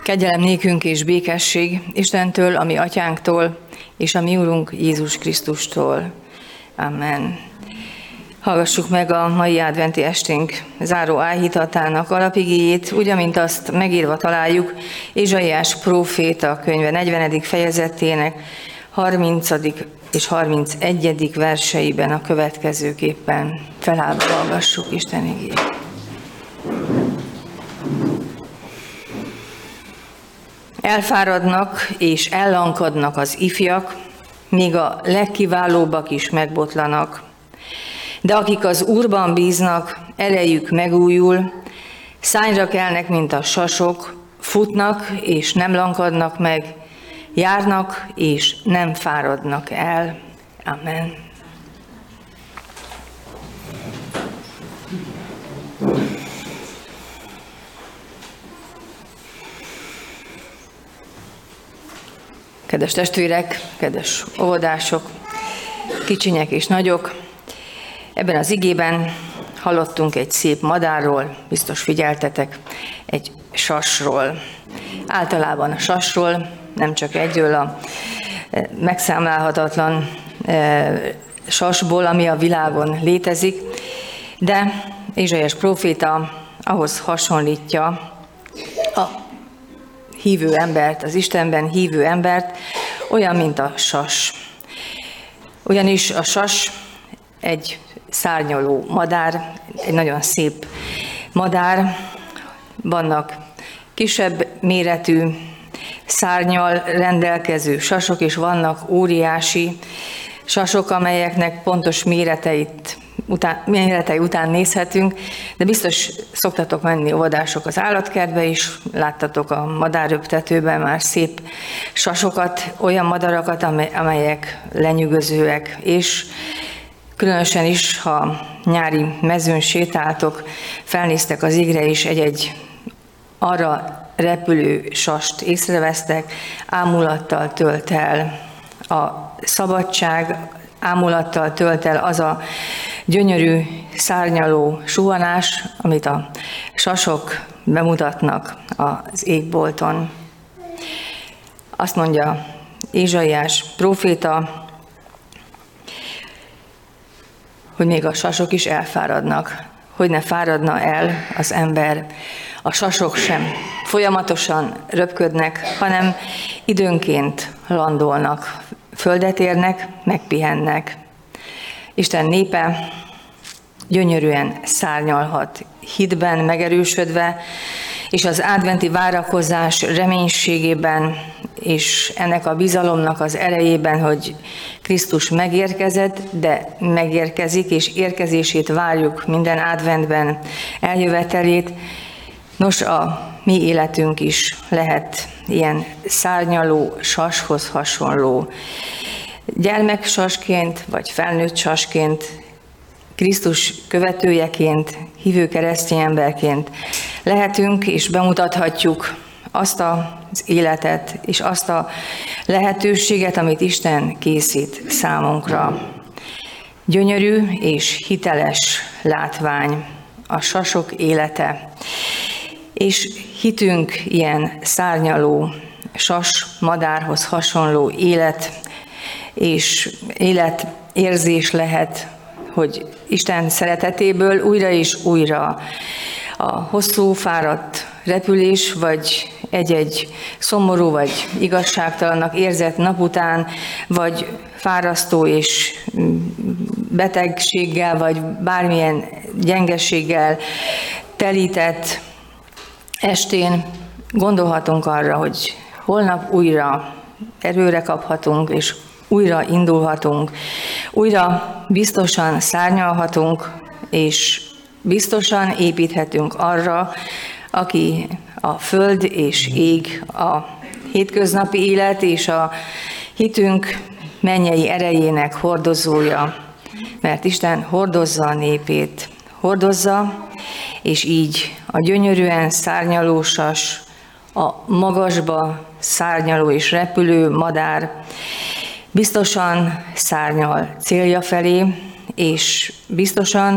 Kegyelem nékünk és békesség Istentől, a mi atyánktól, és a mi Urunk Jézus Krisztustól. Amen. Hallgassuk meg a mai adventi esténk záró áhítatának alapigéjét, úgy, amint azt megírva találjuk Ézsaiás próféta könyve 40. fejezetének 30. és 31. verseiben a következőképpen. Felállva hallgassuk Isten igéjét. Elfáradnak és ellankadnak az ifjak, míg a legkiválóbbak is megbotlanak. De akik az Úrban bíznak, erejük megújul, szárnyra kelnek, mint a sasok, futnak és nem lankadnak meg, járnak és nem fáradnak el. Amen. Kedves testvérek, kedves óvodások, kicsinyek és nagyok, ebben az igében hallottunk egy szép madárról, biztos figyeltetek, egy sasról. Általában a sasról, nem csak egyről a megszámlálhatatlan sasból, ami a világon létezik, de Ézsaiás próféta ahhoz hasonlítja a hívő embert, az Istenben hívő embert, olyan, mint a sas. Ugyanis a sas egy szárnyaló madár, egy nagyon szép madár, vannak kisebb méretű szárnnyal rendelkező sasok, és vannak óriási sasok, amelyeknek pontos méretei után nézhetünk, de biztos szoktatok menni óvodások az állatkertbe is, láttatok a madárröptetőben már szép sasokat, olyan madarakat, amelyek lenyűgözőek, és különösen is, ha nyári mezőn sétáltok, felnéztek az égre is, egy arra repülő sast észrevesztek, ámulattal tölt el a szabadság, ámulattal tölt el az a gyönyörű, szárnyaló suhanás, amit a sasok bemutatnak az égbolton. Azt mondja Ézsaiás próféta, hogy még a sasok is elfáradnak, hogy ne fáradna el az ember. A sasok sem folyamatosan röpködnek, hanem időnként landolnak, földet érnek, megpihennek. Isten népe gyönyörűen szárnyalhat, hitben megerősödve, és az adventi várakozás reménységében, és ennek a bizalomnak az erejében, hogy Krisztus megérkezett, de megérkezik, és érkezését várjuk minden adventben, eljövetelét. Nos, a mi életünk is lehet ilyen szárnyaló sashoz hasonló. Gyermeksasként, vagy felnőtt sasként, Krisztus követőjeként, hívő keresztény emberként lehetünk és bemutathatjuk azt az életet és azt a lehetőséget, amit Isten készít számunkra. Gyönyörű és hiteles látvány a sasok élete. És hitünk ilyen szárnyaló, sas, madárhoz hasonló élet és életérzés lehet, hogy Isten szeretetéből újra és újra a hosszú, fáradt repülés, vagy egy szomorú, vagy igazságtalannak érzett nap után, vagy fárasztó és betegséggel, vagy bármilyen gyengeséggel telített estén gondolhatunk arra, hogy holnap újra erőre kaphatunk, és újra indulhatunk, újra biztosan szárnyalhatunk, és biztosan építhetünk arra, aki a föld és ég, a hétköznapi élet és a hitünk mennyei erejének hordozója, mert Isten hordozza a népét, hordozza, és így a gyönyörűen szárnyaló sas, a magasba szárnyaló és repülő madár biztosan szárnyal célja felé, és biztosan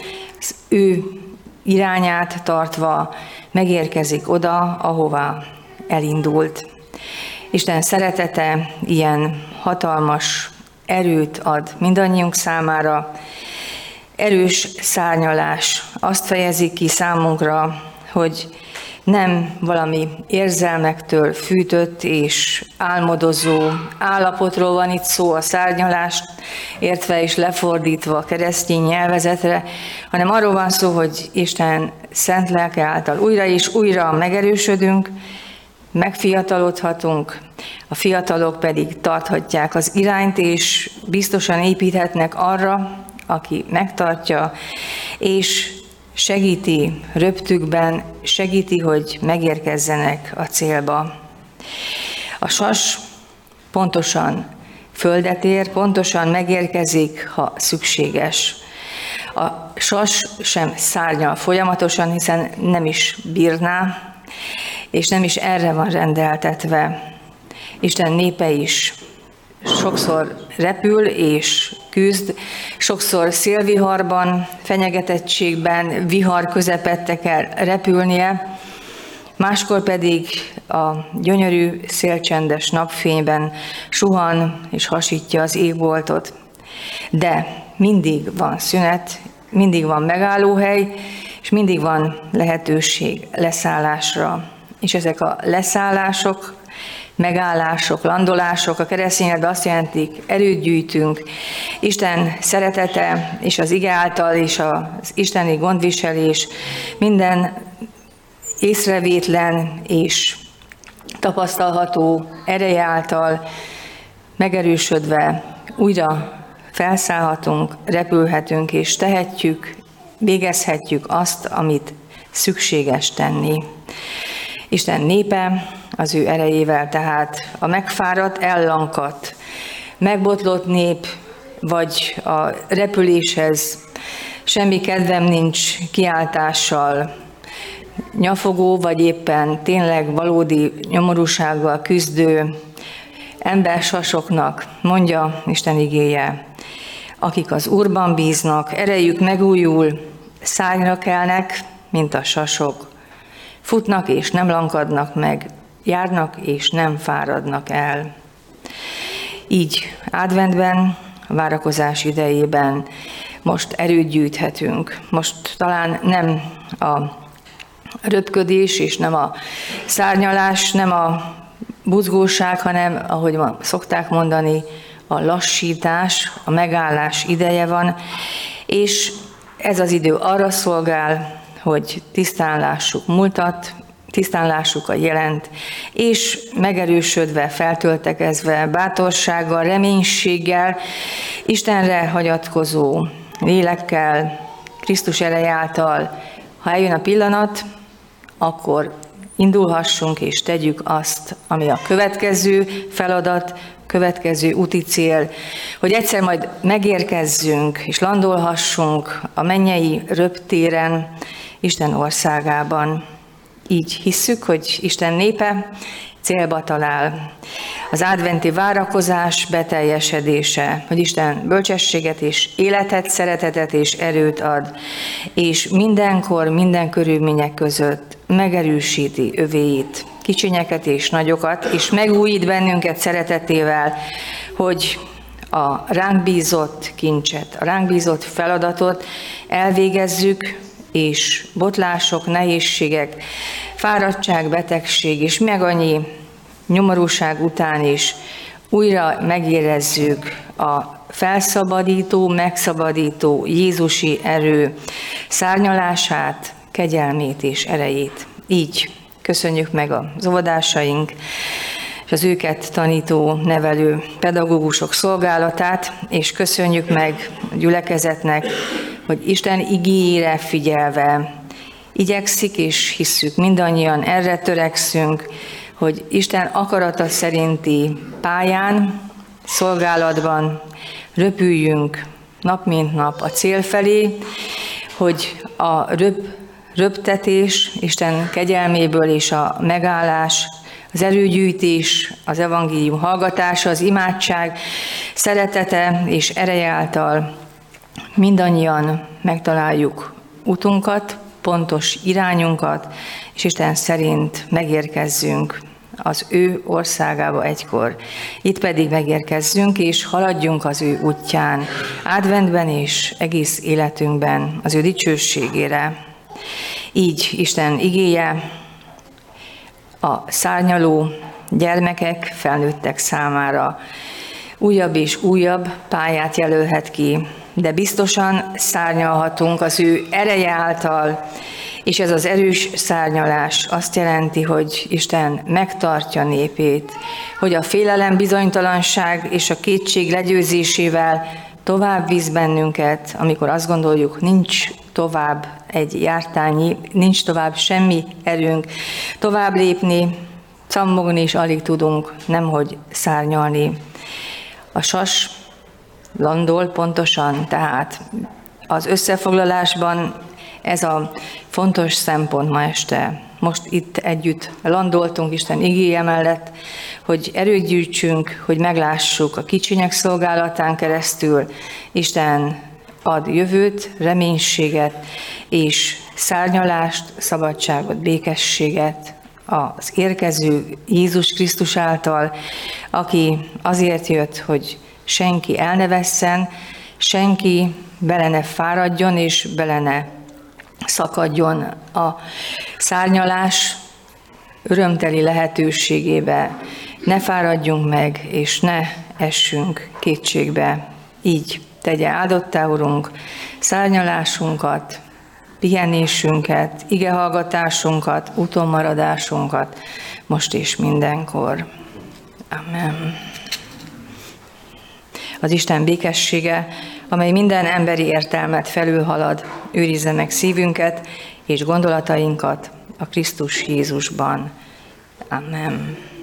ő irányát tartva megérkezik oda, ahová elindult. Isten szeretete ilyen hatalmas erőt ad mindannyiunk számára, erős szárnyalás. Azt fejezi ki számunkra, hogy nem valami érzelmektől fűtött és álmodozó állapotról van itt szó a szárnyalást értve és lefordítva a keresztény nyelvezetre, hanem arról van szó, hogy Isten szent lelke által újra és újra megerősödünk, megfiatalodhatunk, a fiatalok pedig tarthatják az irányt, és biztosan építhetnek arra, aki megtartja, és segíti röptükben, segíti, hogy megérkezzenek a célba. A sas pontosan földet ér, pontosan megérkezik, ha szükséges. A sas sem szárnyal folyamatosan, hiszen nem is bírná, és nem is erre van rendeltetve. Isten népe is sokszor repül és küzd, sokszor szélviharban, fenyegetettségben, vihar közepette kell repülnie, máskor pedig a gyönyörű, szélcsendes napfényben suhan és hasítja az égboltot. De mindig van szünet, mindig van megállóhely, és mindig van lehetőség leszállásra. És ezek a leszállások, megállások, landolások a keresztényedben azt jelentik, erőt gyűjtünk, Isten szeretete és az ige által és az isteni gondviselés minden észrevétlen és tapasztalható ereje által megerősödve újra felszállhatunk, repülhetünk és tehetjük, végezhetjük azt, amit szükséges tenni. Isten népe az ő erejével, tehát a megfáradt, ellankadt, megbotlott nép, vagy a repüléshez semmi kedvem nincs kiáltással, nyafogó, vagy éppen tényleg valódi nyomorúsággal küzdő embersasoknak mondja Isten igéje, akik az Úrban bíznak, erejük megújul, szárnyra kelnek, mint a sasok, futnak és nem lankadnak meg, járnak és nem fáradnak el. Így adventben, a várakozás idejében most erőt gyűjthetünk. Most talán nem a röpködés és nem a szárnyalás, nem a buzgóság, hanem, ahogy szokták mondani, a lassítás, a megállás ideje van, és ez az idő arra szolgál, hogy tisztán lássuk múltat, tisztán lássuk a jelent, és megerősödve, feltöltekezve, bátorsággal, reménységgel, Istenre hagyatkozó lélekkel, Krisztus ereje által, ha eljön a pillanat, akkor indulhassunk és tegyük azt, ami a következő feladat, következő úti cél, hogy egyszer majd megérkezzünk és landolhassunk a mennyei röptéren, Isten országában. Így hisszük, hogy Isten népe célba talál. Az adventi várakozás beteljesedése, hogy Isten bölcsességet és életet, szeretetet és erőt ad, és mindenkor, minden körülmények között megerősíti övéit, kicsinyeket és nagyokat, és megújít bennünket szeretetével, hogy a ránk bízott kincset, a ránk bízott feladatot elvégezzük, és botlások, nehézségek, fáradtság, betegség és meg annyi nyomorúság után is újra megérezzük a felszabadító, megszabadító Jézusi erő szárnyalását, kegyelmét és erejét. Így köszönjük meg az óvodásaink és az őket tanító, nevelő pedagógusok szolgálatát, és köszönjük meg a gyülekezetnek, hogy Isten igéjére figyelve igyekszik, és hisszük mindannyian, erre törekszünk, hogy Isten akarata szerinti pályán, szolgálatban röpüljünk nap mint nap a cél felé, hogy a röptetés Isten kegyelméből és a megállás, az erőgyűjtés, az evangélium hallgatása, az imádság szeretete és ereje által mindannyian megtaláljuk utunkat, pontos irányunkat, és Isten szerint megérkezzünk az ő országába egykor. Itt pedig megérkezzünk, és haladjunk az ő útján, adventben és egész életünkben az ő dicsőségére. Így Isten igéje a szárnyaló gyermekek, felnőttek számára újabb és újabb pályát jelölhet ki, de biztosan szárnyalhatunk az ő ereje által, és ez az erős szárnyalás azt jelenti, hogy Isten megtartja népét, hogy a félelem, bizonytalanság és a kétség legyőzésével tovább visz bennünket, amikor azt gondoljuk, nincs tovább egy jártányi, nincs tovább semmi erőnk tovább lépni, cammogni is alig tudunk, nemhogy szárnyalni. A sas landol pontosan, tehát az összefoglalásban ez a fontos szempont ma este. Most itt együtt landoltunk Isten igéje mellett, hogy erőt gyűjtsünk, hogy meglássuk a kicsinyek szolgálatán keresztül. Isten ad jövőt, reménységet és szárnyalást, szabadságot, békességet az érkező Jézus Krisztus által, aki azért jött, hogy senki el ne vesszen, senki bele ne fáradjon és bele ne szakadjon a szárnyalás örömteli lehetőségébe. Ne fáradjunk meg, és ne essünk kétségbe. Így tegye áldottá, Urunk, szárnyalásunkat, pihenésünket, igehallgatásunkat, utonmaradásunkat, most és mindenkor. Amen. Az Isten békessége, amely minden emberi értelmet felülhalad, őrizze meg szívünket és gondolatainkat a Krisztus Jézusban. Amen.